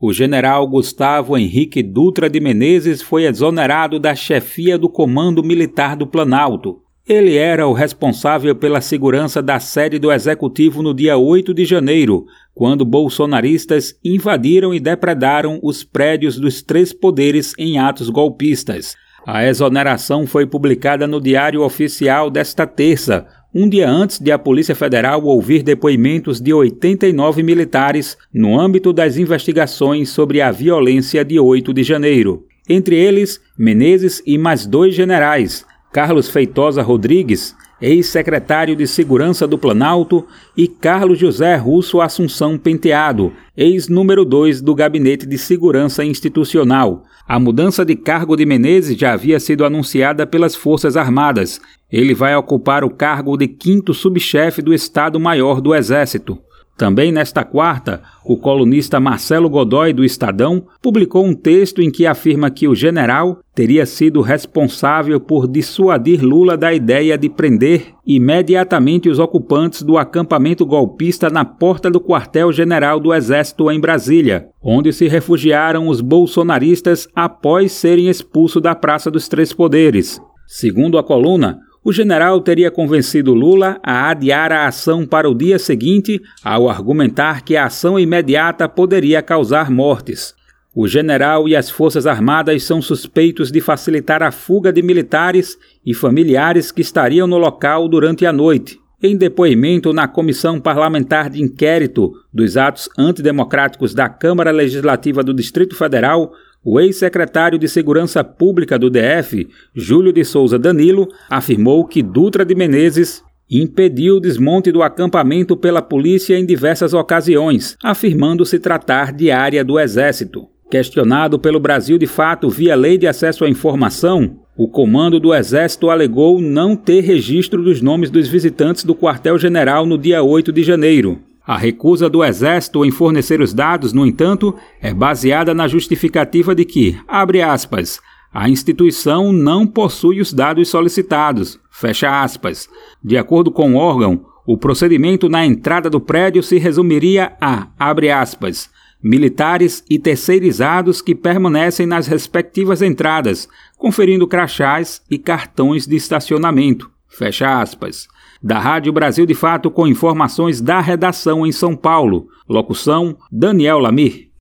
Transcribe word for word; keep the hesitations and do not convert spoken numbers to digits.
O general Gustavo Henrique Dutra de Menezes foi exonerado da chefia do Comando Militar do Planalto. Ele era o responsável pela segurança da sede do Executivo no dia oito de janeiro, quando bolsonaristas invadiram e depredaram os prédios dos três poderes em atos golpistas. A exoneração foi publicada no Diário Oficial desta terça, um dia antes de a Polícia Federal ouvir depoimentos de oitenta e nove militares no âmbito das investigações sobre a violência de oito de janeiro. Entre eles, Menezes e mais dois generais, Carlos Feitosa Rodrigues, ex-secretário de Segurança do Planalto, e Carlos José Russo Assunção Penteado, ex-número dois do Gabinete de Segurança Institucional. A mudança de cargo de Menezes já havia sido anunciada pelas Forças Armadas. Ele vai ocupar o cargo de quinto subchefe do Estado-Maior do Exército. Também nesta quarta, o colunista Marcelo Godoy, do Estadão, publicou um texto em que afirma que o general teria sido responsável por dissuadir Lula da ideia de prender imediatamente os ocupantes do acampamento golpista na porta do quartel-general do Exército em Brasília, onde se refugiaram os bolsonaristas após serem expulsos da Praça dos Três Poderes. Segundo a coluna, o general teria convencido Lula a adiar a ação para o dia seguinte, ao argumentar que a ação imediata poderia causar mortes. O general e as Forças Armadas são suspeitos de facilitar a fuga de militares e familiares que estariam no local durante a noite. Em depoimento na Comissão Parlamentar de Inquérito dos Atos Antidemocráticos da Câmara Legislativa do Distrito Federal, o ex-secretário de Segurança Pública do D F, Júlio de Souza Danilo, afirmou que Dutra de Menezes impediu o desmonte do acampamento pela polícia em diversas ocasiões, afirmando se tratar de área do Exército. Questionado pelo Brasil de Fato via Lei de Acesso à Informação, o comando do Exército alegou não ter registro dos nomes dos visitantes do quartel-general no dia oito de janeiro. A recusa do Exército em fornecer os dados, no entanto, é baseada na justificativa de que, abre aspas, a instituição não possui os dados solicitados, fecha aspas. De acordo com o órgão, o procedimento na entrada do prédio se resumiria a, abre aspas, militares e terceirizados que permanecem nas respectivas entradas, conferindo crachás e cartões de estacionamento, fecha aspas. Da Rádio Brasil de Fato com informações da redação em São Paulo. Locução, Daniel Lamir.